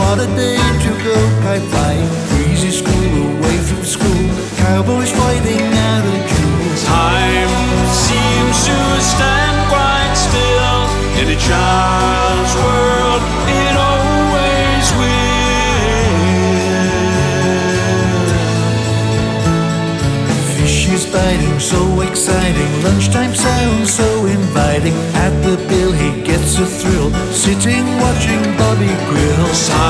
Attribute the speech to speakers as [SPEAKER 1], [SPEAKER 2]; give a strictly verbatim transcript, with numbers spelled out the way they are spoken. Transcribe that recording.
[SPEAKER 1] What a day to go kite flying, breezy school away from school, cowboys fighting out of jewels.
[SPEAKER 2] Time seems to stand quite still in a child's world. It always will.
[SPEAKER 1] Fish is biting, so exciting. Lunchtime sounds so inviting. At the bill he gets a thrill, sitting watching Bobby grill.